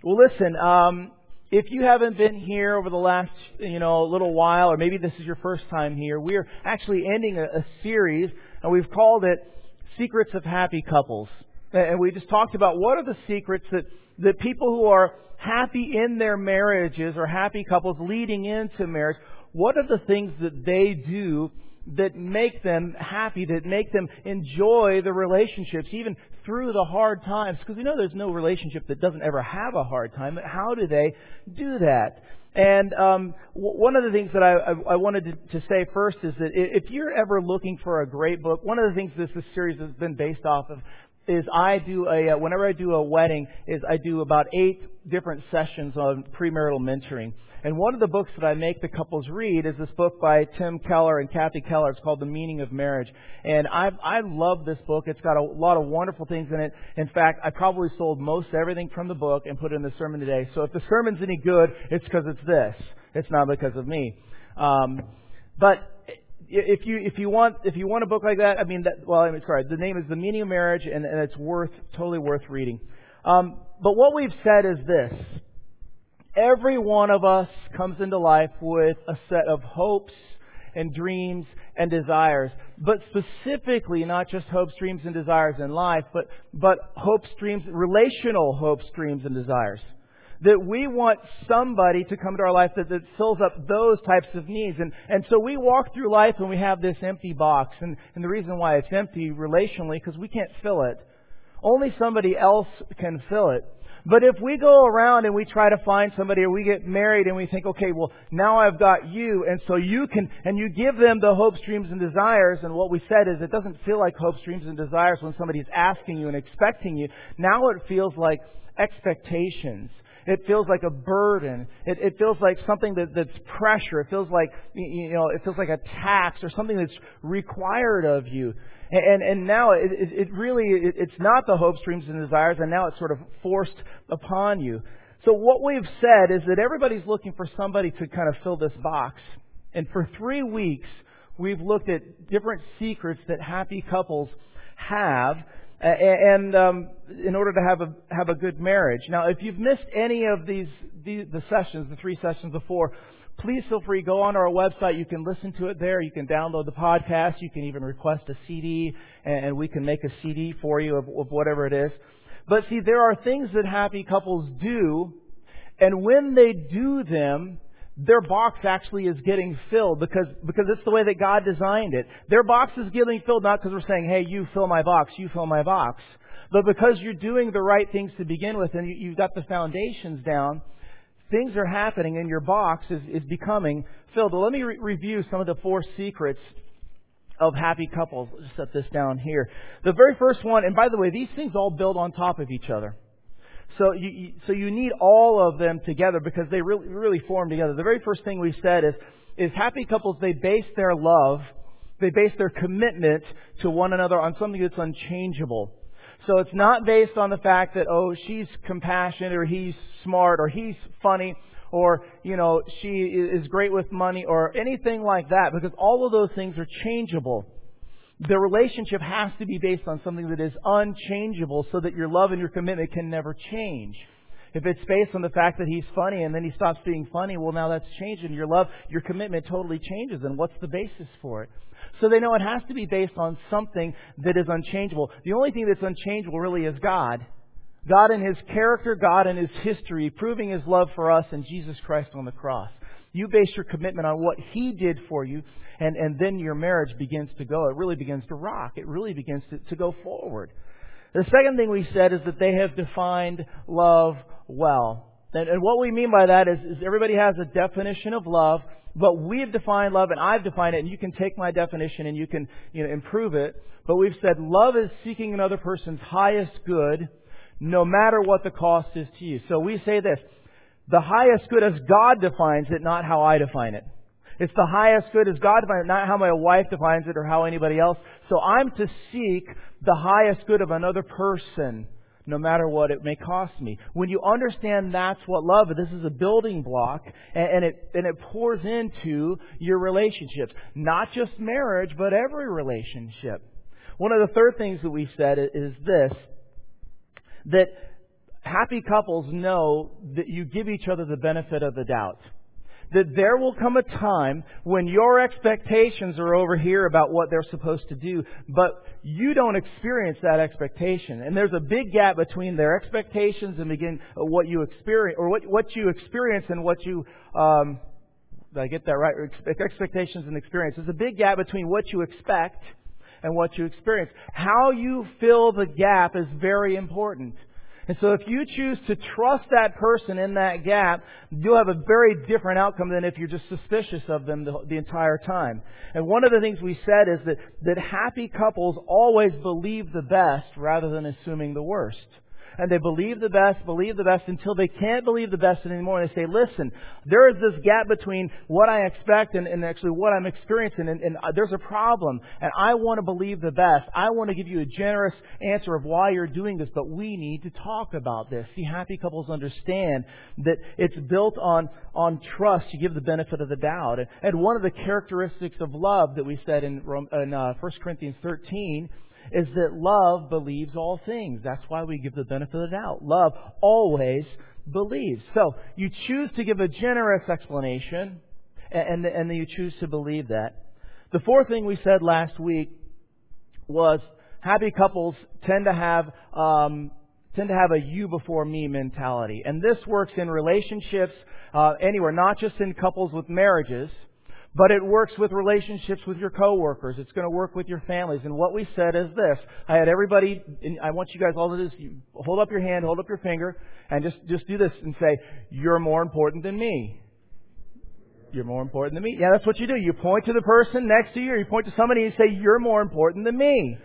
Well, listen, if you haven't been here over the last, little while, or maybe this is your first time here, we are actually ending a series, and we've called it Secrets of Happy Couples. And we just talked about what are the secrets that people who are happy in their marriages or happy couples leading into marriage, what are the things that they do that make them happy, that make them enjoy the relationships, even through the hard times? Because we know there's no relationship that doesn't ever have a hard time. But how do they do that? And one of the things that I wanted to say first is that if you're ever looking for a great book, one of the things this series has been based off of is whenever I do a wedding, I do about 8 different sessions on premarital mentoring. And one of the books that I make the couples read is this book by Tim Keller and Kathy Keller. It's called The Meaning of Marriage. And I love this book. It's got a lot of wonderful things in it. In fact, I probably sold most everything from the book and put it in the sermon today. So if the sermon's any good, it's because it's this. It's not because of me. But if you want a book like that, the name is The Meaning of Marriage, and it's totally worth reading. But what we've said is this. Every one of us comes into life with a set of hopes and dreams and desires. But specifically, not just hopes, dreams, and desires in life, but hopes, dreams, relational hopes, dreams, and desires. That we want somebody to come to our life that fills up those types of needs. And so we walk through life and we have this empty box. And the reason why it's empty relationally, because we can't fill it. Only somebody else can fill it. But if we go around and we try to find somebody, or we get married and we think, okay, well, now I've got you, and so you can, and you give them the hopes, dreams, and desires, and what we said is it doesn't feel like hopes, dreams, and desires when somebody's asking you and expecting you. Now it feels like expectations. It feels like a burden. It feels like something that's pressure. It feels like, it feels like a tax or something that's required of you. And now it's not the hopes, dreams, and desires, and now it's sort of forced upon you. So what we've said is that everybody's looking for somebody to kind of fill this box. And for 3 weeks, we've looked at different secrets that happy couples have, and in order to have a good marriage. Now, if you've missed any of the sessions, the 3 sessions before, please feel free. Go on our website. You can listen to it there. You can download the podcast. You can even request a CD, and we can make a CD for you of whatever it is. But see, there are things that happy couples do, and when they do them, their box actually is getting filled because it's the way that God designed it. Their box is getting filled not because we're saying, hey, you fill my box, you fill my box. But because you're doing the right things to begin with and you've got the foundations down, things are happening and your box is becoming filled. Well, let me review some of the 4 secrets of happy couples. Let's just set this down here. The very first one, and by the way, these things all build on top of each other. So you need all of them together because they really form together. The very first thing we said is happy couples, they base their love, they base their commitment to one another on something that's unchangeable. So it's not based on the fact that, oh, she's compassionate or he's smart or he's funny or, she is great with money or anything like that, because all of those things are changeable. The relationship has to be based on something that is unchangeable so that your love and your commitment can never change. If it's based on the fact that he's funny and then he stops being funny, well, now that's changed and your love, your commitment totally changes. And what's the basis for it? So they know it has to be based on something that is unchangeable. The only thing that's unchangeable really is God. God in His character, God in His history, proving His love for us in Jesus Christ on the cross. You base your commitment on what He did for you, and then your marriage begins to go. It really begins to rock. It really begins to go forward. The second thing we said is that they have defined love well. And what we mean by that is everybody has a definition of love, but we've defined love, and I've defined it, and you can take my definition and you can improve it. But we've said love is seeking another person's highest good, no matter what the cost is to you. So we say this, the highest good as God defines it, not how I define it. It's the highest good as God defines it, not how my wife defines it or how anybody else. So I'm to seek the highest good of another person, no matter what it may cost me. When you understand that's what love is, this is a building block, and it pours into your relationships. Not just marriage, but every relationship. One of the third things that we said is this, that happy couples know that you give each other the benefit of the doubt. That there will come a time when your expectations are over here about what they're supposed to do, but you don't experience that expectation. And there's a big gap between their expectations and what you experience, or what you experience and what you, did I get that right? Expectations and experience. There's a big gap between what you expect and what you experience. How you fill the gap is very important. And so if you choose to trust that person in that gap, you'll have a very different outcome than if you're just suspicious of them the entire time. And one of the things we said is that happy couples always believe the best rather than assuming the worst. And they believe the best until they can't believe the best anymore. And they say, listen, there is this gap between what I expect and actually what I'm experiencing. And there's a problem. And I want to believe the best. I want to give you a generous answer of why you're doing this. But we need to talk about this. See, happy couples understand that it's built on trust. You give the benefit of the doubt. And one of the characteristics of love that we said in 1 Corinthians 13 is that love believes all things. That's why we give the benefit of the doubt. Love always believes. So you choose to give a generous explanation, and then you choose to believe that. The fourth thing we said last week was happy couples tend to have a you before me mentality, and this works in relationships anywhere, not just in couples with marriages. But it works with relationships with your coworkers. It's going to work with your families. And what we said is this. I had everybody, and I want you guys all to do this. You hold up your hand, hold up your finger, and just do this and say, you're more important than me. You're more important than me. Yeah, that's what you do. You point to the person next to you, or you point to somebody and you say, you're more important than me.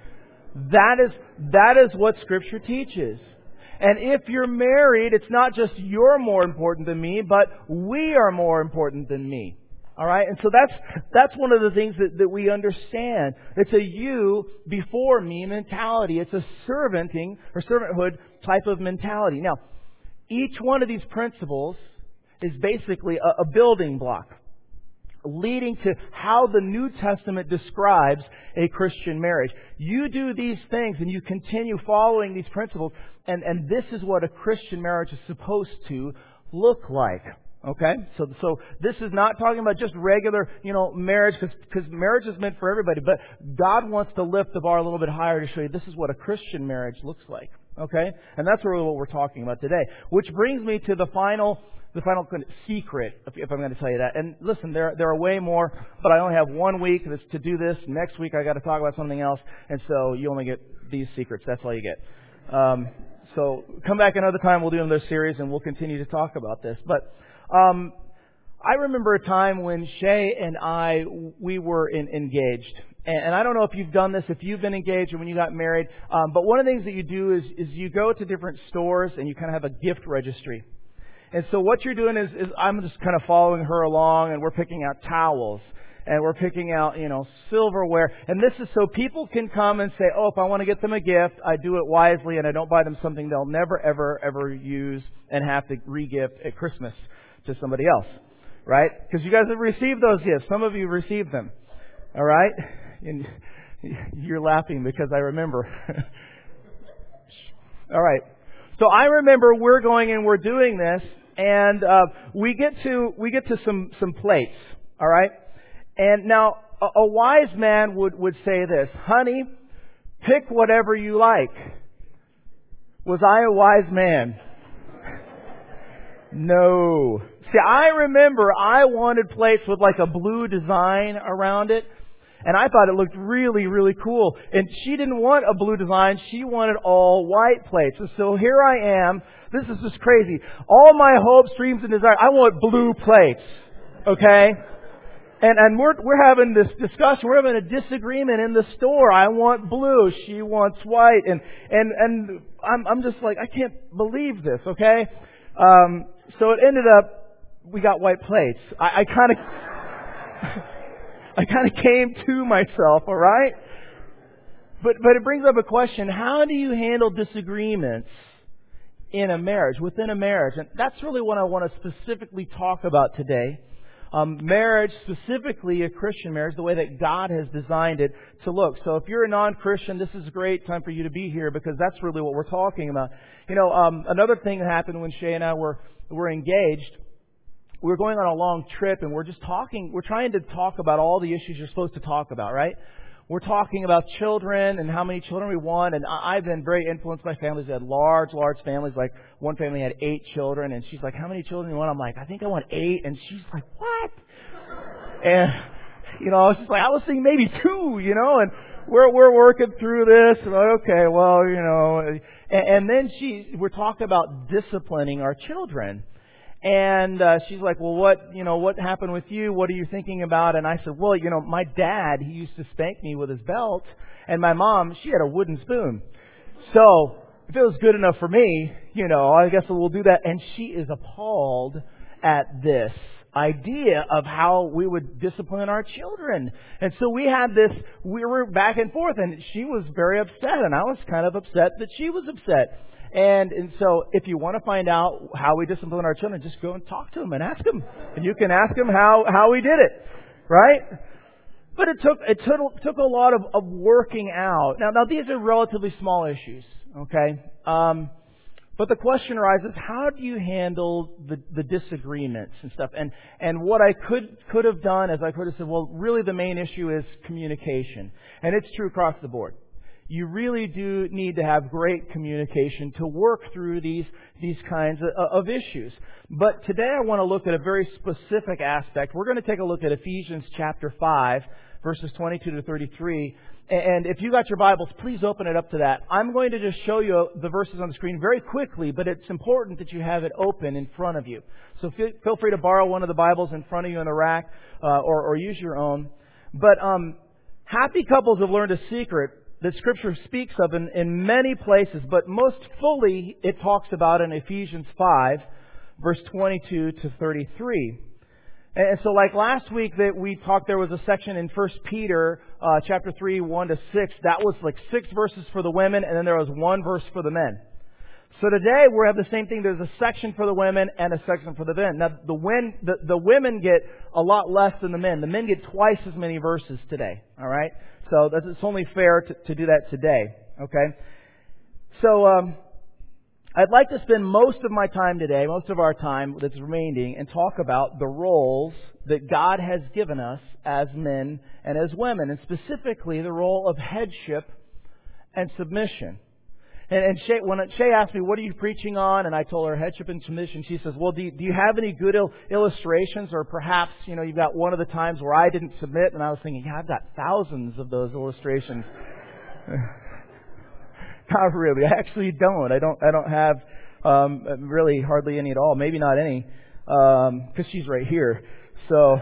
That is what Scripture teaches. And if you're married, it's not just you're more important than me, but we are more important than me. All right, and so that's one of the things that we understand. It's a you before me mentality. It's a servanthood type of mentality. Now, each one of these principles is basically a building block leading to how the New Testament describes a Christian marriage. You do these things and you continue following these principles, and this is what a Christian marriage is supposed to look like. Okay, so this is not talking about just regular, marriage, because marriage is meant for everybody. But God wants to lift the bar a little bit higher to show you this is what a Christian marriage looks like. Okay, and that's really what we're talking about today. Which brings me to the final secret, if I'm going to tell you that. And listen, there are way more, but I only have 1 week to do this. Next week I got to talk about something else, and so you only get these secrets. That's all you get. So come back another time. We'll do another series, and we'll continue to talk about this. But I remember a time when Shay and we were engaged. And I don't know if you've done this, if you've been engaged or when you got married. But one of the things that you do is you go to different stores and you kind of have a gift registry. And so what you're doing is I'm just kind of following her along, and we're picking out towels. And we're picking out, silverware. And this is so people can come and say, if I want to get them a gift, I do it wisely and I don't buy them something they'll never, ever, ever use and have to re-gift at Christmas to somebody else, right? Because you guys have received those gifts. Some of you received them, all right? And you're laughing because I remember. All right. So I remember we're going and we're doing this, and we get to some plates, all right? And now a wise man would say this, honey, pick whatever you like. Was I a wise man? No. See, I remember I wanted plates with like a blue design around it. And I thought it looked really, really cool. And she didn't want a blue design. She wanted all white plates. And so here I am. This is just crazy. All my hopes, dreams, and desires. I want blue plates. Okay? And we're having this discussion. We're having a disagreement in the store. I want blue. She wants white. And I'm just like, I can't believe this. Okay? So it ended up, we got white plates. I kind of came to myself, all right? But it brings up a question. How do you handle disagreements in a marriage, within a marriage? And that's really what I want to specifically talk about today. marriage, specifically a Christian marriage, the way that God has designed it to look. So if you're a non-Christian, this is a great time for you to be here because that's really what we're talking about. Another thing that happened when Shay and I were engaged, we were going on a long trip and we're trying to talk about all the issues you're supposed to talk about, right? We're talking about children and how many children we want. And I've been very influenced by families that had large families. Like one family had 8 children. And she's like, how many children do you want? I'm like, I think I want 8. And she's like, what? And, I was just like, I was thinking maybe 2, and we're working through this. And like, okay, well, And then we're talking about disciplining our children. And she's like, well, what happened with you? What are you thinking about? And I said, well, my dad, he used to spank me with his belt. And my mom, she had a wooden spoon. So if it was good enough for me, I guess we'll do that. And she is appalled at this idea of how we would discipline our children. And so we were back and forth. And she was very upset. And I was kind of upset that she was upset. And so if you want to find out how we discipline our children, just go and talk to them and ask them. And you can ask them how we did it. Right? But it took a lot of working out. Now these are relatively small issues. Okay? But the question arises, how do you handle the disagreements and stuff? And what I could have done is I could have said, well, really the main issue is communication. And it's true across the board. You really do need to have great communication to work through these kinds of issues. But today I want to look at a very specific aspect. We're going to take a look at Ephesians chapter 5, verses 22 to 33. And if you got your Bibles, please open it up to that. I'm going to just show you the verses on the screen very quickly, but it's important that you have it open in front of you. So feel free to borrow one of the Bibles in front of you in the rack or use your own. But happy couples have learned a secret that Scripture speaks of in many places, but most fully it talks about in Ephesians 5, verse 22 to 33. And so like last week that we talked, there was a section in 1 Peter chapter 3, 1 to 6. That was like 6 verses for the women, and then there was 1 verse for the men. So today we have the same thing. There's a section for the women and a section for the men. Now the women get a lot less than the men. The men get twice as many verses today. All right? So it's only fair to do that today. Okay? So I'd like to spend most of my time today, most of our time that's remaining, and talk about the roles that God has given us as men and as women, and specifically the role of headship and submission. And when Shay asked me, what are you preaching on? And I told her headship and submission. She says, well, do you have any good illustrations? Or perhaps, you've got one of the times where I didn't submit. And I was thinking, I've got thousands of those illustrations. Not really. I actually don't. I don't have really hardly any at all. Maybe not any. Because she's right here. So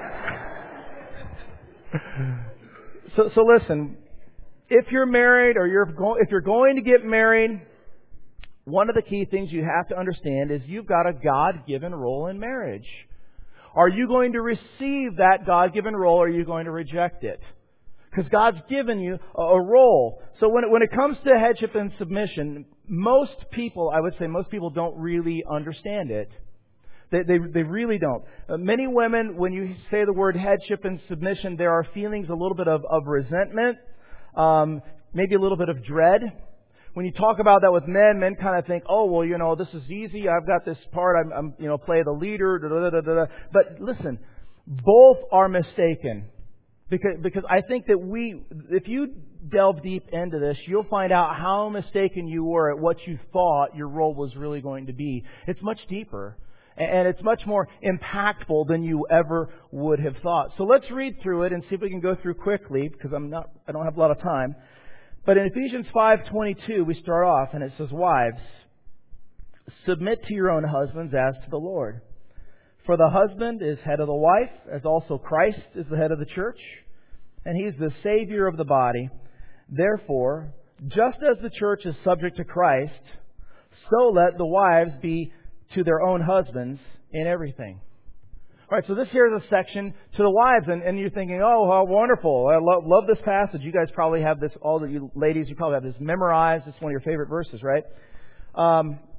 listen. If you're married or if you're going to get married, one of the key things you have to understand is you've got a God-given role in marriage. Are you going to receive that God-given role or are you going to reject it? Because God's given you a role. So when it comes to headship and submission, most people don't really understand it. They really don't. Many women, when you say the word headship and submission, there are feelings a little bit of resentment. Maybe a little bit of dread. When you talk about that with men kind of think, oh, well, this is easy. I've got this part. I'm play the leader. Da, da, da, da, da. But listen, both are mistaken. Because I think that if you delve deep into this, you'll find out how mistaken you were at what you thought your role was really going to be. It's much deeper. And it's much more impactful than you ever would have thought. So let's read through it and see if we can go through quickly, because I don't have a lot of time. But in Ephesians 5:22, we start off, and it says, wives, submit to your own husbands as to the Lord. For the husband is head of the wife, as also Christ is the head of the church, and He is the Savior of the body. Therefore, just as the church is subject to Christ, so let the wives be to their own husbands in everything. All right, so this here is a section to the wives, and you're thinking, oh, how wonderful. I love this passage. You guys probably have this, all of you ladies, you probably have this memorized. It's one of your favorite verses, right?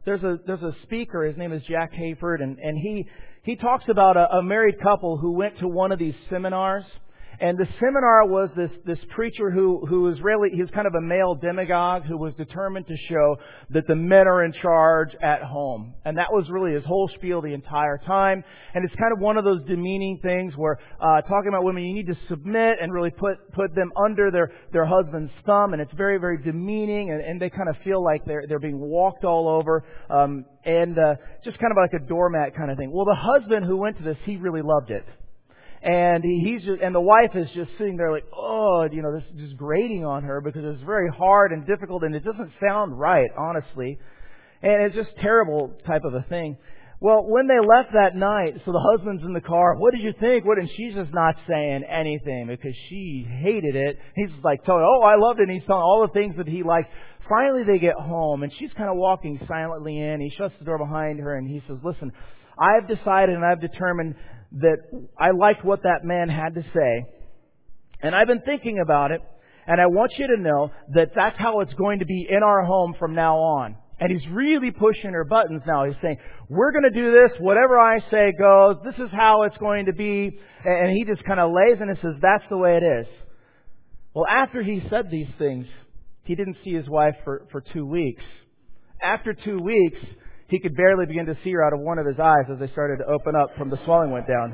there's a speaker. His name is Jack Hayford, and he talks about a married couple who went to one of these seminars. And the seminar was this preacher who was he was kind of a male demagogue who was determined to show that the men are in charge at home. And that was really his whole spiel the entire time. And it's kind of one of those demeaning things where talking about women, you need to submit and really put them under their husband's thumb. And it's very, very demeaning, and they kind of feel like they're being walked all over, and just kind of like a doormat kind of thing. Well, the husband who went to this, he really loved it. And and the wife is just sitting there like, oh, this is just grating on her because it's very hard and difficult and it doesn't sound right, honestly. And it's just terrible type of a thing. Well, when they left that night, so the husband's in the car, what did you think? And she's just not saying anything because she hated it. He's like telling her, oh, I loved it. And he's telling all the things that he liked. Finally, they get home and she's kind of walking silently in. He shuts the door behind her and he says, listen, I've decided and I've determined that I liked what that man had to say, and I've been thinking about it, and I want you to know that that's how it's going to be in our home from now on. And he's really pushing her buttons now. He's saying, we're going to do this, whatever I say goes, this is how it's going to be, and he just kind of lays in and says, that's the way it is. Well, after he said these things, he didn't see his wife for 2 weeks. After 2 weeks, he could barely begin to see her out of one of his eyes as they started to open up from the swelling went down.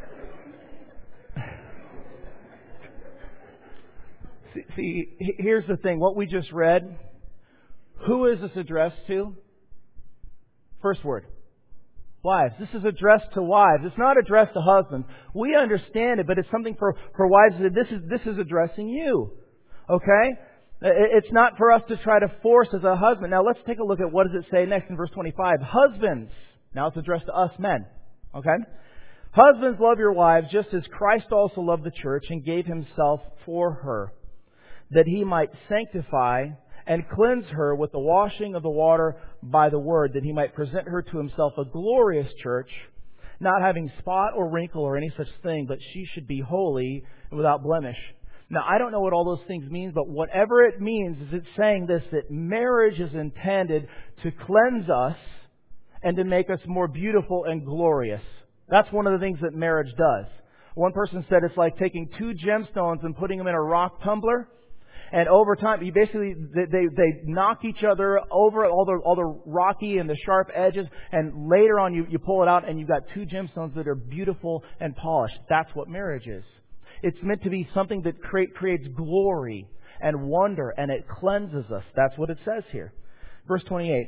See, here's the thing. What we just read, who is this addressed to? First word. Wives. This is addressed to wives. It's not addressed to husbands. We understand it, but it's something for wives. This is addressing you. Okay? It's not for us to try to force as a husband. Now let's take a look at what does it say next in verse 25. Husbands. Now it's addressed to us men. Okay? Husbands, love your wives just as Christ also loved the church and gave himself for her, that he might sanctify and cleanse her with the washing of the water by the word, that he might present her to himself a glorious church, not having spot or wrinkle or any such thing, but she should be holy and without blemish. Now, I don't know what all those things mean, but whatever it means is it's saying this, that marriage is intended to cleanse us and to make us more beautiful and glorious. That's one of the things that marriage does. One person said it's like taking 2 gemstones and putting them in a rock tumbler. And over time, you basically they knock each other over, all the rocky and the sharp edges. And later on, you pull it out and you've got 2 gemstones that are beautiful and polished. That's what marriage is. It's meant to be something that creates glory and wonder, and it cleanses us. That's what it says here. Verse 28.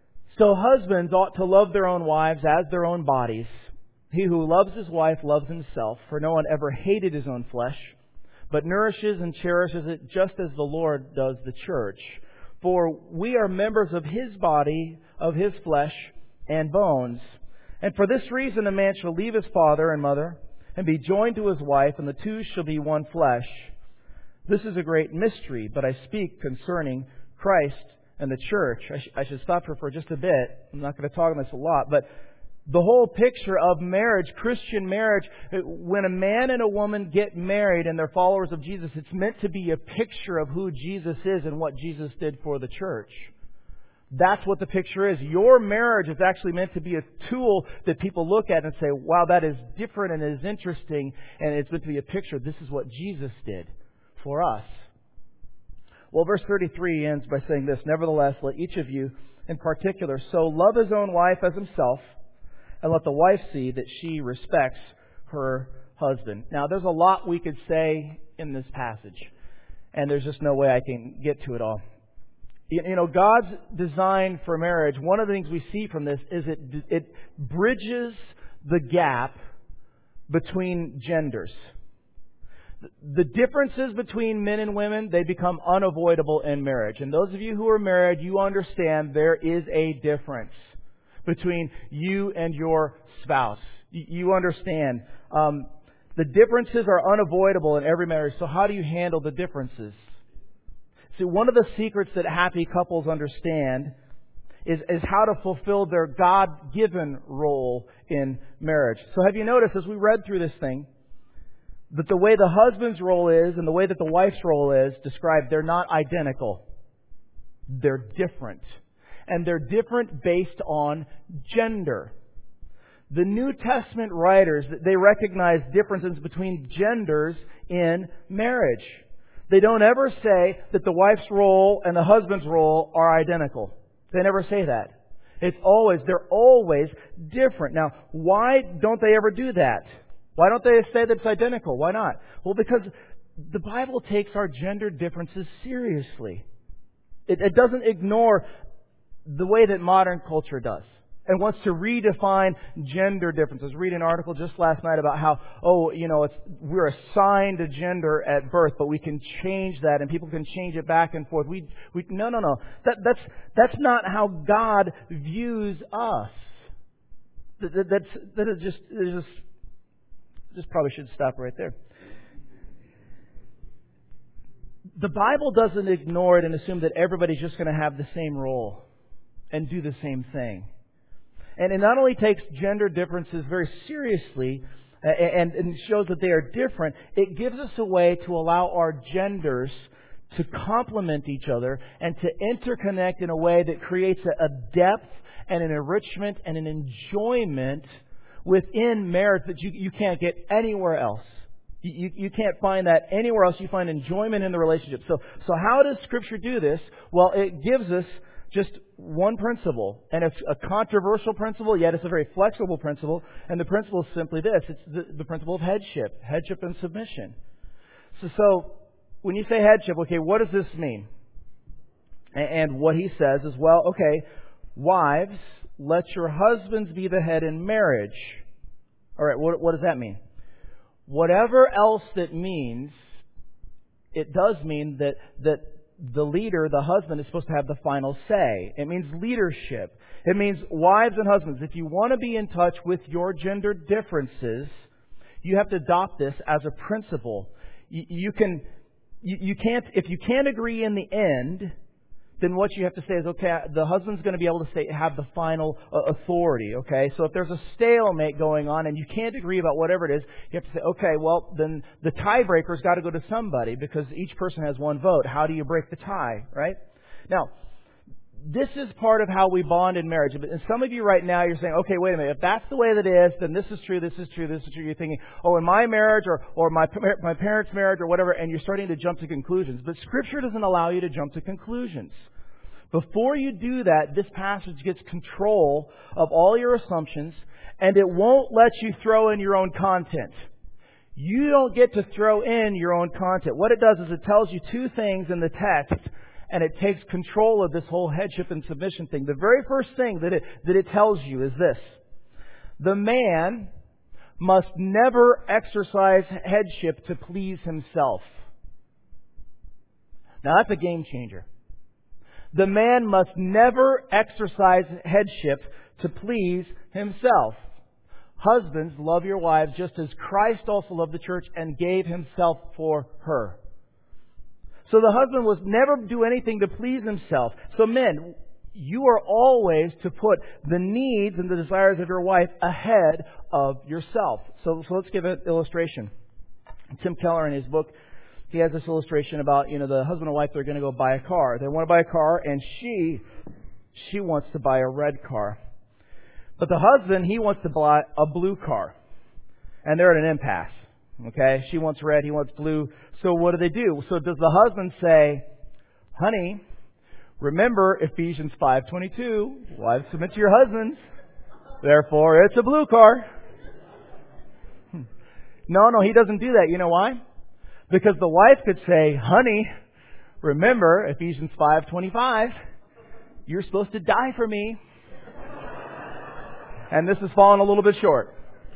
So husbands ought to love their own wives as their own bodies. He who loves his wife loves himself, for no one ever hated his own flesh, but nourishes and cherishes it just as the Lord does the church. For we are members of his body, of his flesh and bones. And for this reason a man shall leave his father and mother, and be joined to his wife, and the two shall be one flesh. This is a great mystery, but I speak concerning Christ and the church. I should stop here for just a bit. I'm not going to talk on this a lot, but the whole picture of marriage, Christian marriage, when a man and a woman get married and they're followers of Jesus, it's meant to be a picture of who Jesus is and what Jesus did for the church. That's what the picture is. Your marriage is actually meant to be a tool that people look at and say, wow, that is different and is interesting, and it's meant to be a picture. This is what Jesus did for us. Well, verse 33 ends by saying this, nevertheless, let each of you in particular so love his own wife as himself, and let the wife see that she respects her husband. Now, there's a lot we could say in this passage, and there's just no way I can get to it all. You know, God's design for marriage, one of the things we see from this is it bridges the gap between genders. The differences between men and women, they become unavoidable in marriage. And those of you who are married, you understand there is a difference between you and your spouse. You understand. The differences are unavoidable in every marriage. So how do you handle the differences? See, one of the secrets that happy couples understand is how to fulfill their God-given role in marriage. So have you noticed as we read through this thing, that the way the husband's role is and the way that the wife's role is described, they're not identical. They're different. and they're different based on gender. The New Testament writers, they recognize differences between genders in marriage. They don't ever say that the wife's role and the husband's role are identical. They never say that. They're always different. Now, why don't they ever do that? Why don't they say that it's identical? Why not? Well, because the Bible takes our gender differences seriously. It doesn't ignore the way that modern culture does and wants to redefine gender differences. Read an article just last night about how, we're assigned a gender at birth, but we can change that and people can change it back and forth. No. That's not how God views us. That is just probably should stop right there. The Bible doesn't ignore it and assume that everybody's just going to have the same role and do the same thing. And it not only takes gender differences very seriously and shows that they are different, it gives us a way to allow our genders to complement each other and to interconnect in a way that creates a depth and an enrichment and an enjoyment within marriage that you can't get anywhere else. You can't find that anywhere else. You find enjoyment in the relationship. So how does Scripture do this? Well, it gives us just one principle. And it's a controversial principle, yet it's a very flexible principle. And the principle is simply this. It's the principle of headship and submission. So when you say headship, okay, what does this mean? And what he says is, well, okay, wives, let your husbands be the head in marriage. All right, what does that mean? Whatever else that means, it does mean that the leader, the husband, is supposed to have the final say. It means leadership. It means wives and husbands, if you want to be in touch with your gender differences, you have to adopt this as a principle. You can't, if you can't agree in the end, then what you have to say is, okay, the husband's going to be able to have the final authority, okay? So if there's a stalemate going on and you can't agree about whatever it is, you have to say, okay, well, then the tiebreaker's got to go to somebody because each person has one vote. How do you break the tie, right? Now, this is part of how we bond in marriage. And some of you right now, you're saying, okay, wait a minute. If that's the way that it is, then this is true, this is true, this is true. You're thinking, in my marriage or my parents' marriage or whatever, and you're starting to jump to conclusions. But Scripture doesn't allow you to jump to conclusions. Before you do that, this passage gets control of all your assumptions, and it won't let you throw in your own content. You don't get to throw in your own content. What it does is it tells you two things in the text, and it takes control of this whole headship and submission thing. The very first thing that it tells you is this. The man must never exercise headship to please himself. Now that's a game changer. The man must never exercise headship to please himself. Husbands, love your wives just as Christ also loved the church and gave himself for her. So the husband must never do anything to please himself. So men, you are always to put the needs and the desires of your wife ahead of yourself. So let's give an illustration. Tim Keller in his book, he has this illustration about, the husband and wife, they're going to go buy a car. They want to buy a car, and she wants to buy a red car. But the husband, he wants to buy a blue car. And they're at an impasse. Okay? She wants red, he wants blue. So what do? So does the husband say, honey, remember Ephesians 5:22, wives submit to your husbands, therefore it's a blue car. No, he doesn't do that. You know why? Because the wife could say, honey, remember Ephesians 5:25, you're supposed to die for me. And this has fallen a little bit short.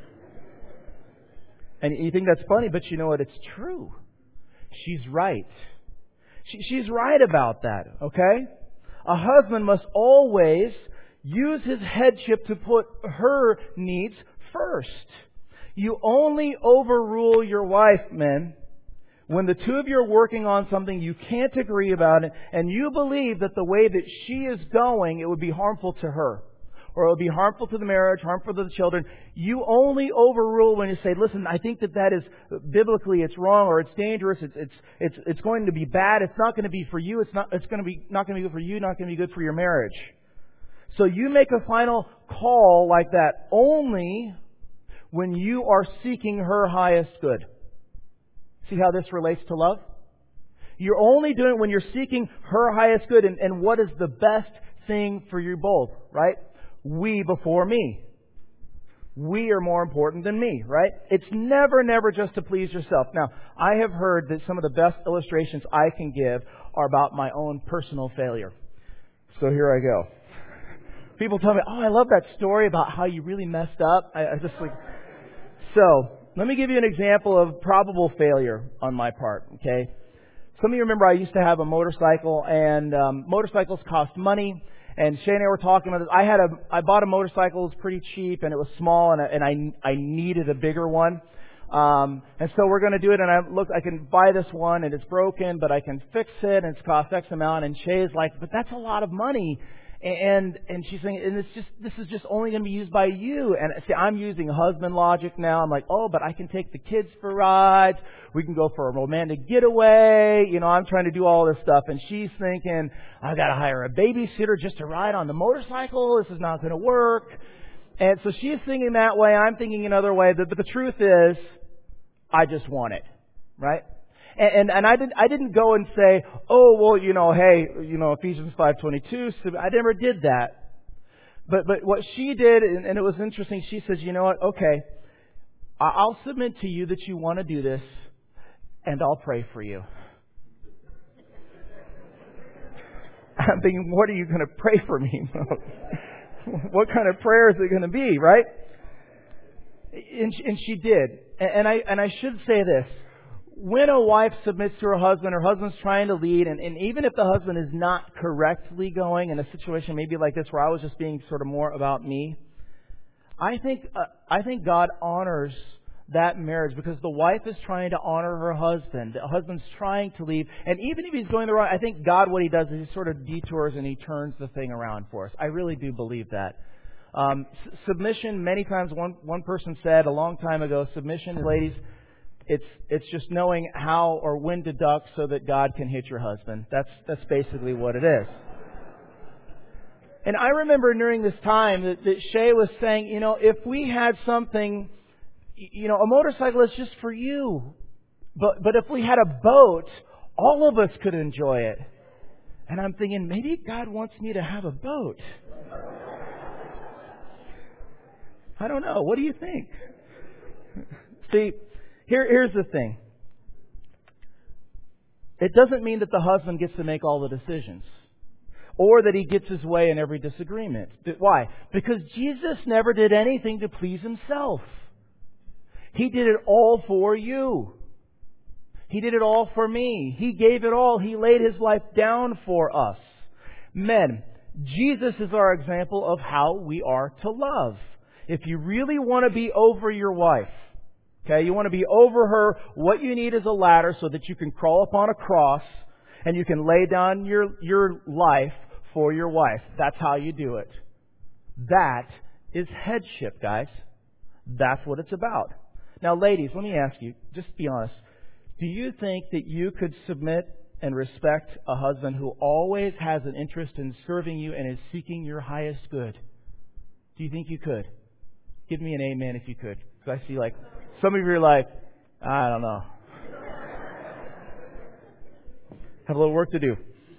And you think that's funny, but you know what? It's true. She's right. She's right about that, okay? A husband must always use his headship to put her needs first. You only overrule your wife, men, when the two of you are working on something you can't agree about it, and you believe that the way that she is going, it would be harmful to her. Or it would be harmful to the marriage, harmful to the children. You only overrule when you say, listen, I think that is biblically it's wrong, or it's dangerous, it's going to be bad, it's not going to be for you, it's not going to be good for you, not going to be good for your marriage. So you make a final call like that only when you are seeking her highest good. See how this relates to love? You're only doing it when you're seeking her highest good and what is the best thing for you both, right? We before me. We are more important than me, right? It's never just to please yourself. Now, I have heard that some of the best illustrations I can give are about my own personal failure. So here I go. People tell me, oh, I love that story about how you really messed up. I just like... So, let me give you an example of probable failure on my part, okay? Some of you remember I used to have a motorcycle, and motorcycles cost money. And Shay and I were talking about this. I bought a motorcycle. It was pretty cheap, and it was small, and I needed a bigger one. And so we're going to do it. And I can buy this one, and it's broken, but I can fix it, and it's cost X amount. And Shay's like, but that's a lot of money. And she's saying, and this is just only going to be used by you. And see, I'm using husband logic now. I'm like, oh, but I can take the kids for rides. We can go for a romantic getaway. You know, I'm trying to do all this stuff. And she's thinking, I got to hire a babysitter just to ride on the motorcycle. This is not going to work. And so she's thinking that way. I'm thinking another way. But the truth is, I just want it, right? And I didn't go and say, oh, well, hey, Ephesians 5:22. I never did that. But what she did, and it was interesting, she says, you know what, okay, I'll submit to you that you want to do this, and I'll pray for you. I'm thinking, what are you going to pray for me? What kind of prayer is it going to be, right? And she did. And I should say this. When a wife submits to her husband's trying to lead, and even if the husband is not correctly going in a situation maybe like this where I was just being sort of more about me, I think God honors that marriage because the wife is trying to honor her husband. The husband's trying to lead, and even if he's going the wrong, I think God, what He does is He sort of detours and He turns the thing around for us. I really do believe that. Submission, many times, one person said a long time ago, submission, ladies, it's just knowing how or when to duck so that God can hit your husband. That's basically what it is. And I remember during this time that Shay was saying, if we had something, a motorcycle is just for you. But if we had a boat, all of us could enjoy it. And I'm thinking, maybe God wants me to have a boat. I don't know. What do you think? See, here's the thing. It doesn't mean that the husband gets to make all the decisions or that he gets his way in every disagreement. Why? Because Jesus never did anything to please Himself. He did it all for you. He did it all for me. He gave it all. He laid His life down for us. Men, Jesus is our example of how we are to love. If you really want to be over your wife, okay, you want to be over her, what you need is a ladder so that you can crawl up on a cross and you can lay down your life for your wife. That's how you do it. That is headship, guys. That's what it's about. Now, ladies, let me ask you, just be honest. Do you think that you could submit and respect a husband who always has an interest in serving you and is seeking your highest good? Do you think you could? Give me an amen if you could. Because I see some of you are like, I don't know. Have a little work to do.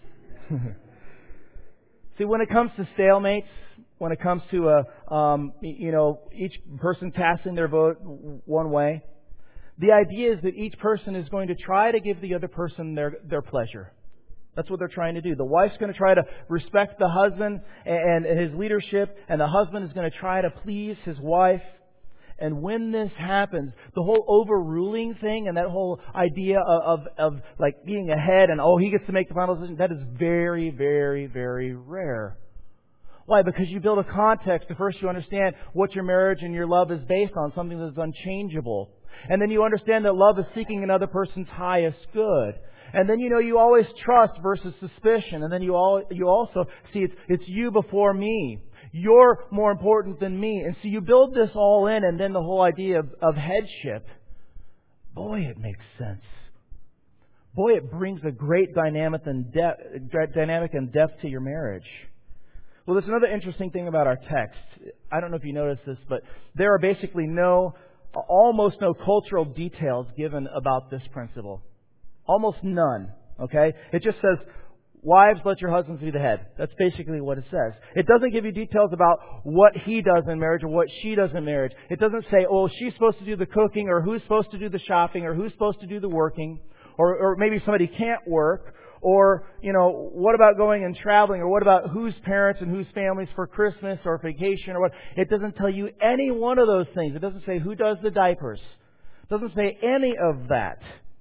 See, when it comes to stalemates, when it comes to each person casting their vote one way, the idea is that each person is going to try to give the other person their pleasure. That's what they're trying to do. The wife's going to try to respect the husband and his leadership, and the husband is going to try to please his wife. And when this happens, the whole overruling thing and that whole idea of being ahead and, he gets to make the final decision, that is very, very, very rare. Why? Because you build a context. First you understand what your marriage and your love is based on, something that's unchangeable. And then you understand that love is seeking another person's highest good. And then you always trust versus suspicion. And then you also see it's you before me. You're more important than me. And so you build this all in, and then the whole idea of headship. Boy, it makes sense. Boy, it brings a great dynamic and depth to your marriage. Well, there's another interesting thing about our text. I don't know if you noticed this, but there are basically almost no cultural details given about this principle. Almost none. Okay? It just says, wives, let your husbands be the head. That's basically what it says. It doesn't give you details about what he does in marriage or what she does in marriage. It doesn't say, oh, she's supposed to do the cooking, or who's supposed to do the shopping, or who's supposed to do the working, or maybe somebody can't work, or, what about going and traveling, or what about whose parents and whose families for Christmas or vacation or what. It doesn't tell you any one of those things. It doesn't say who does the diapers. It doesn't say any of that.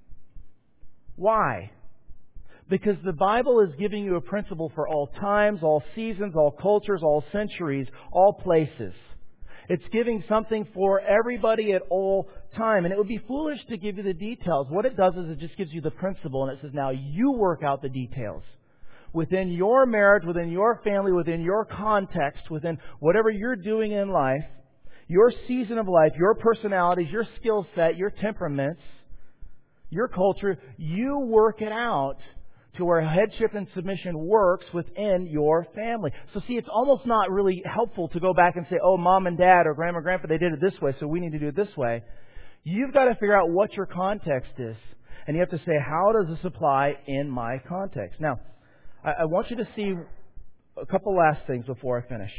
Why? Because the Bible is giving you a principle for all times, all seasons, all cultures, all centuries, all places. It's giving something for everybody at all time. And it would be foolish to give you the details. What it does is it just gives you the principle, and it says, now you work out the details. Within your marriage, within your family, within your context, within whatever you're doing in life, your season of life, your personalities, your skill set, your temperaments, your culture, you work it out to where headship and submission works within your family. So see, it's almost not really helpful to go back and say, oh, mom and dad or grandma and grandpa, they did it this way, so we need to do it this way. You've got to figure out what your context is. And you have to say, how does this apply in my context? Now, I want you to see a couple last things before I finish.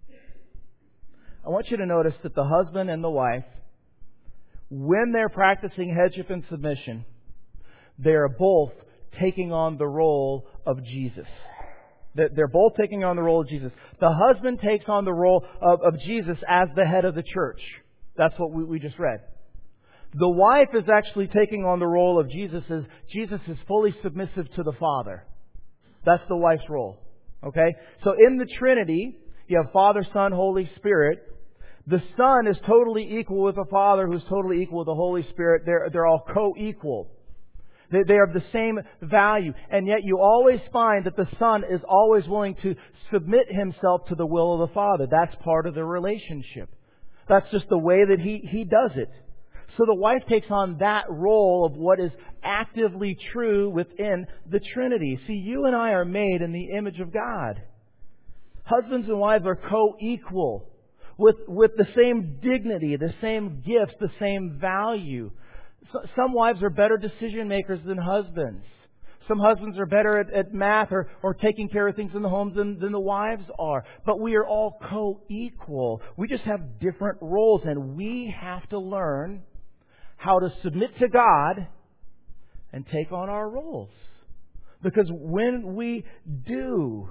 I want you to notice that the husband and the wife, when they're practicing headship and submission, they're both taking on the role of Jesus. They're both taking on the role of Jesus. The husband takes on the role of Jesus as the head of the church. That's what we just read. The wife is actually taking on the role of Jesus as Jesus is fully submissive to the Father. That's the wife's role. Okay? So in the Trinity, you have Father, Son, Holy Spirit. The Son is totally equal with the Father, who's totally equal with the Holy Spirit. They're all co-equal. They are of the same value. And yet you always find that the Son is always willing to submit himself to the will of the Father. That's part of the relationship. That's just the way that he does it. So the wife takes on that role of what is actively true within the Trinity. See, you and I are made in the image of God. Husbands and wives are co-equal with the same dignity, the same gifts, the same value. Some wives are better decision makers than husbands. Some husbands are better at math or taking care of things in the homes than the wives are. But we are all co-equal. We just have different roles, and we have to learn how to submit to God and take on our roles. Because when we do,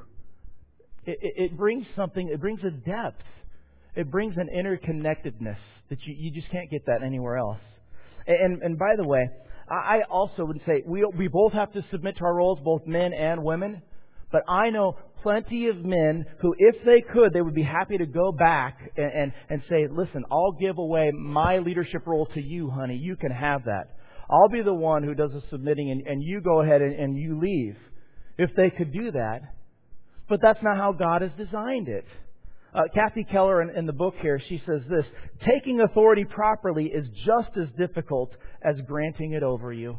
it brings something, it brings a depth. It brings an interconnectedness that you just can't get that anywhere else. And by the way, I also would say we both have to submit to our roles, both men and women. But I know plenty of men who, if they could, they would be happy to go back and say, listen, I'll give away my leadership role to you, honey. You can have that. I'll be the one who does the submitting, and you go ahead and you leave. If they could do that. But that's not how God has designed it. Kathy Keller in the book here, she says this: taking authority properly is just as difficult as granting it over you.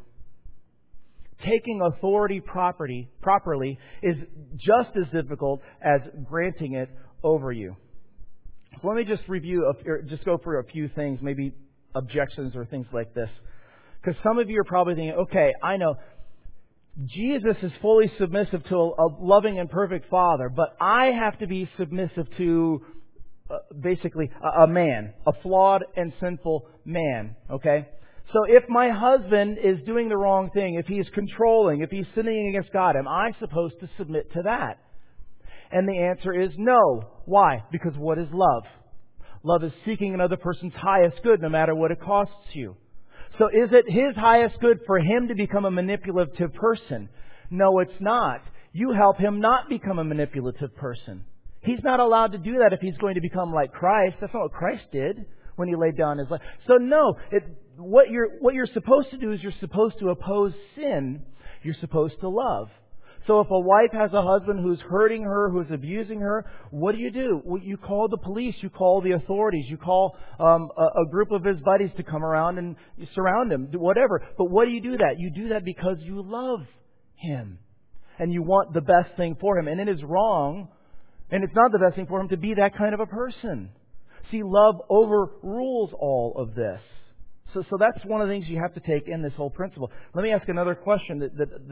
Taking authority properly is just as difficult as granting it over you. So let me just just go through a few things, maybe objections or things like this. Because some of you are probably thinking, okay, I know Jesus is fully submissive to a loving and perfect Father, but I have to be submissive to basically a man, a flawed and sinful man, okay? So if my husband is doing the wrong thing, if he's controlling, if he's sinning against God, am I supposed to submit to that? And the answer is no. Why? Because what is love? Love is seeking another person's highest good, no matter what it costs you. So is it his highest good for him to become a manipulative person? No, it's not. You help him not become a manipulative person. He's not allowed to do that if he's going to become like Christ. That's not what Christ did when he laid down his life. So no, what you're supposed to do is you're supposed to oppose sin. You're supposed to love. So if a wife has a husband who's hurting her, who's abusing her, what do? Well, you call the police, you call the authorities, you call a group of his buddies to come around and you surround him, whatever. But what do? You do that because you love him and you want the best thing for him. And it is wrong And it's not the best thing for him to be that kind of a person. See, love overrules all of this. So that's one of the things you have to take in this whole principle. Let me ask another question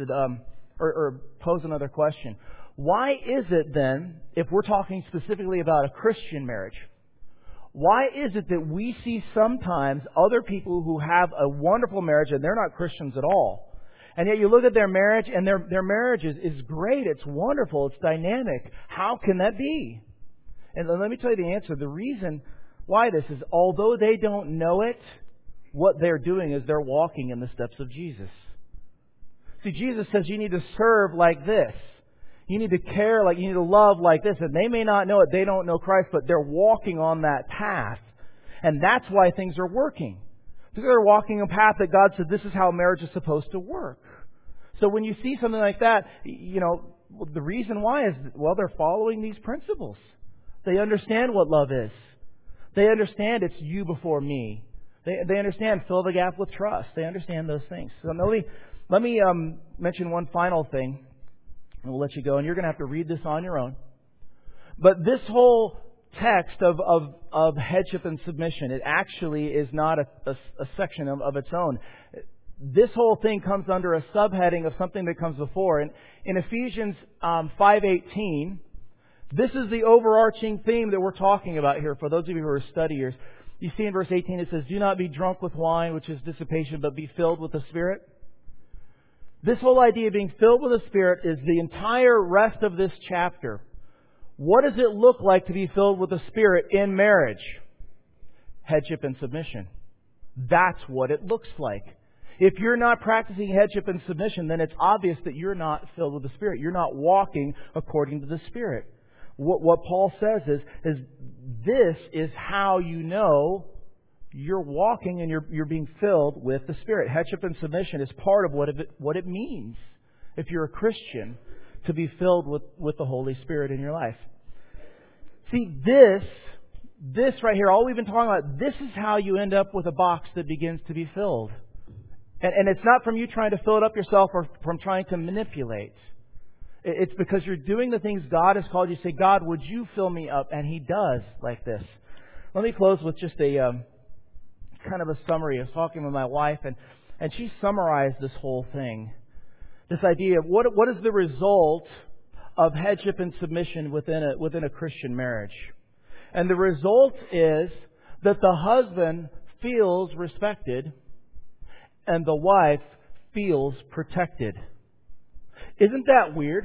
or pose another question. Why is it then, if we're talking specifically about a Christian marriage, why is it that we see sometimes other people who have a wonderful marriage and they're not Christians at all? And yet you look at their marriage and their marriage is great, it's wonderful, it's dynamic. How can that be? And let me tell you the answer. The reason why this is, although they don't know it, what they're doing is they're walking in the steps of Jesus. See, Jesus says you need to serve like this. You need to care like, you need to love like this. And they may not know it, they don't know Christ, but they're walking on that path. And that's why things are working. Because they're walking a path that God said this is how marriage is supposed to work. So when you see something like that, the reason why is, they're following these principles. They understand what love is. They understand it's you before me. They understand fill the gap with trust. They understand those things. So let me mention one final thing, and we'll let you go. And you're going to have to read this on your own. But this whole text of headship and submission, it actually is not a section of its own. This whole thing comes under a subheading of something that comes before. And in Ephesians 5:18, this is the overarching theme that we're talking about here for those of you who are studiers. You see in verse 18 it says, "Do not be drunk with wine, which is dissipation, but be filled with the Spirit." This whole idea of being filled with the Spirit is the entire rest of this chapter. What does it look like to be filled with the Spirit in marriage? Headship and submission. That's what it looks like. If you're not practicing headship and submission, then it's obvious that you're not filled with the Spirit. You're not walking according to the Spirit. What Paul says is this is how you know you're walking and you're being filled with the Spirit. Headship and submission is part of what it means, if you're a Christian, to be filled with the Holy Spirit in your life. See, this right here, all we've been talking about, this is how you end up with a box that begins to be filled. And it's not from you trying to fill it up yourself or from trying to manipulate. It's because you're doing the things God has called you to say, God, would you fill me up? And He does like this. Let me close with just a kind of a summary. I was talking with my wife, and she summarized this whole thing. This idea of what is the result of headship and submission within a Christian marriage. And the result is that the husband feels respected and the wife feels protected. Isn't that weird?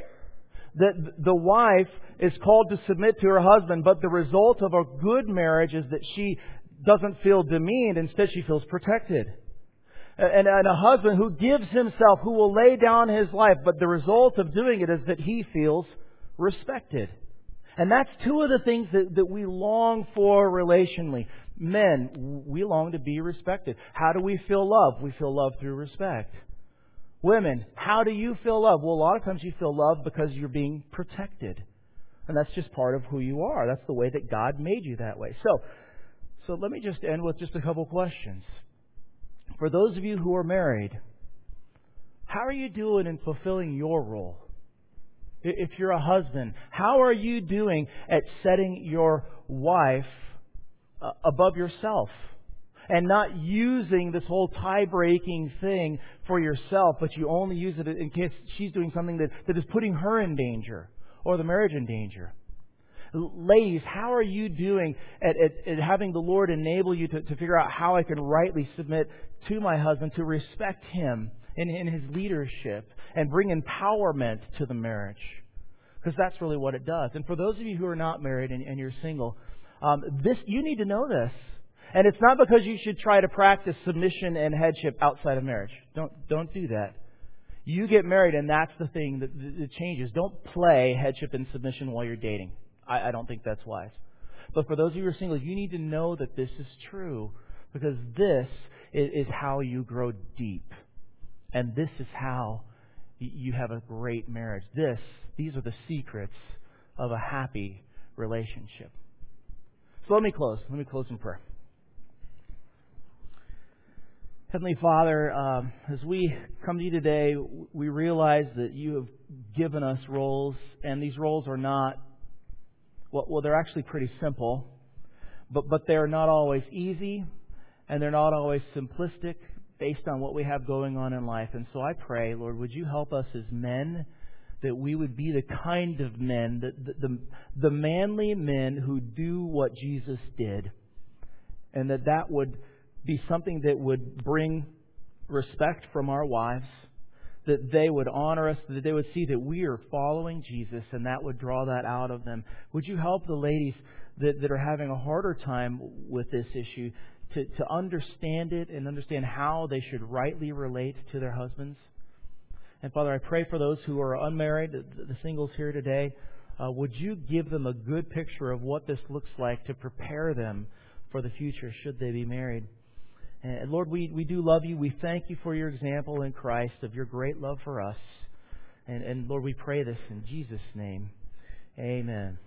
That the wife is called to submit to her husband, but the result of a good marriage is that she doesn't feel demeaned. Instead, she feels protected. And a husband who gives himself, who will lay down his life, but the result of doing it is that he feels respected. And that's two of the things that we long for relationally. Men, we long to be respected. How do we feel love? We feel love through respect. Women, how do you feel love? Well, a lot of times you feel love because you're being protected. And that's just part of who you are. That's the way that God made you that way. So let me just end with just a couple questions. For those of you who are married, how are you doing in fulfilling your role? If you're a husband, how are you doing at setting your wife above yourself? And not using this whole tie-breaking thing for yourself, but you only use it in case she's doing something that is putting her in danger or the marriage in danger. Ladies, how are you doing at having the Lord enable you to figure out how I can rightly submit to my husband, to respect him in his leadership and bring empowerment to the marriage? Because that's really what it does. And for those of you who are not married and you're single, you need to know this. And it's not because you should try to practice submission and headship outside of marriage. Don't do that. You get married and that's the thing that changes. Don't play headship and submission while you're dating. I don't think that's wise. But for those of you who are single, you need to know that this is true. Because this is how you grow deep. And this is how you have a great marriage. These are the secrets of a happy relationship. So let me close. Let me close in prayer. Heavenly Father, as we come to you today, we realize that you have given us roles, and these roles are not well, they're actually pretty simple, but they're not always easy, and they're not always simplistic based on what we have going on in life. And so I pray, Lord, would you help us as men, that we would be the kind of men, the manly men who do what Jesus did, and that would be something that would bring respect from our wives, that they would honor us, that they would see that we are following Jesus, and that would draw that out of them. Would you help the ladies that are having a harder time with this issue to understand it and understand how they should rightly relate to their husbands? And Father, I pray for those who are unmarried, the singles here today. Would you give them a good picture of what this looks like to prepare them for the future should they be married? And Lord, we do love you. We thank you for your example in Christ of your great love for us. And Lord, we pray this in Jesus' name. Amen.